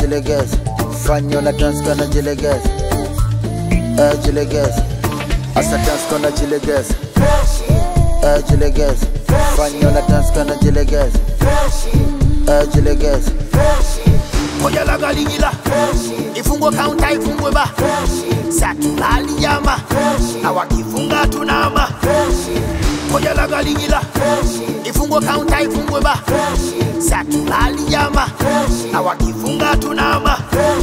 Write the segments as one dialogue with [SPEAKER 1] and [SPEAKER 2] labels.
[SPEAKER 1] jilegeze. Fanyo na dance kana jilegeze. Jilegeze. Asa dance kana jilegeze. Jilegeze. Fanyo na dance kana jilegeze. Jilegeze.
[SPEAKER 2] Koja la galigila. Ifungwe counter ifungwe ba. Satulali yama. Na wakifunga tunama. Koja la galigila. Ifungwe counter ifungwe ba. Satulali yama. Na wakifunga tunama.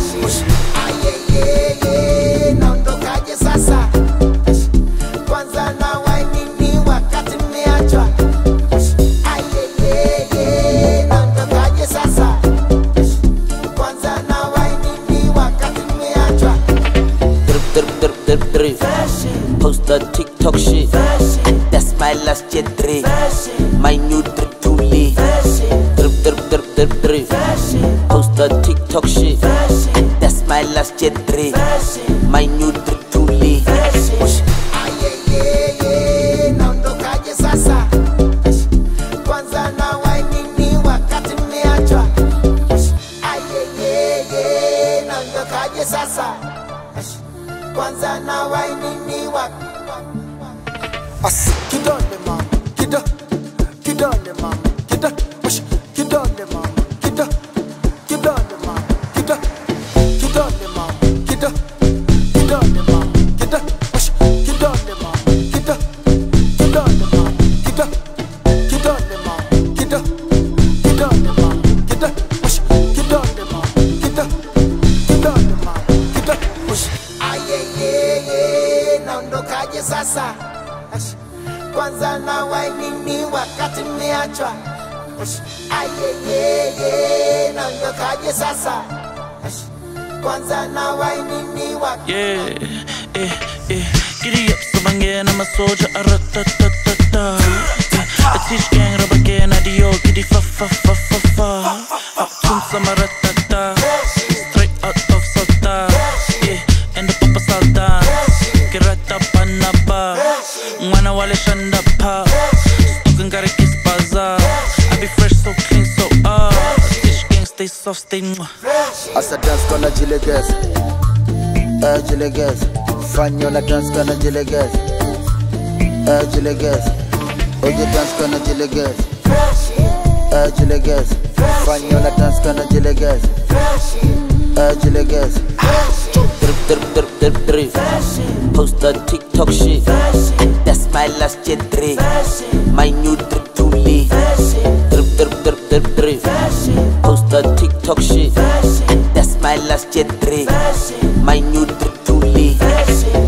[SPEAKER 2] Ayeyeye naondokaje sasa? Kwanza na wainini wakati mmeachwa. Ayeyeye naondokaje sasa? Kwanza na wainini wakati mmeachwa.
[SPEAKER 3] Drip. Post the TikTok shit. And that's my last year 3. My new drip too lit. Drip. Post the TikTok shit. And that's my last year 3. My new drip too lit.
[SPEAKER 2] Ayeyeye naondokaje sasa? Kwanza na wainini wakati mmeachwa. Ayeyeye naondokaje sasa? Kwanza na wainini wakati kidole mama, kidole mama, kidole mama, kidole mama, kidole mama, kidole mama, kidole mama, kidole mama, kidole mama, kidole mama, ayeyeye naondokaje sasa? Kwanza na wainini wakati mmeachwa. Ayeyeye naondokaje sasa? Kwanza na wainini wakati
[SPEAKER 4] Giddy up, so bangin', I'm a soldier, a-ra-ta-ta-ta-ta. I teach gang, rub again, adio, giddy fa-fa-fa-fa-fa. Up to some a-ra-ta-ta. Straight out of Sota, and the Papa Saldan. Kirata panaba, mwana wale shanda pa. Stukin gotta kiss bazaar. I be fresh, so clean, so Teach gang, stay soft, stay mwah.
[SPEAKER 1] Asa dance kana jilegeze. Jilegeze. Fanyo na dance kana jilegeze. Jilegeze. Oye dance kana jilegeze. Jilegeze. Fanyo na dance kana jilegeze. Jilegeze.
[SPEAKER 3] Drip. Post the TikTok shit. And that's my last year 3. My new drip too lit. Drip. Post the TikTok shit. And that's my last year 3. My new drip too lit.